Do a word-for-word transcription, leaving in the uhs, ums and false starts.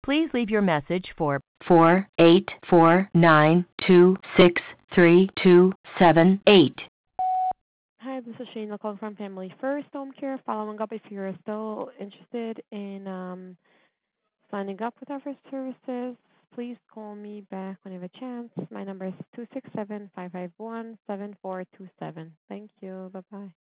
Please leave your message for four eight four nine two six three two seven eight. Hi, this is Shane calling from Family First Home Care. Following up if you're still interested in um, signing up with our first services, please call me back when you have a chance. My number is two six seven, five five one, seven four two seven. Thank you. Bye-bye.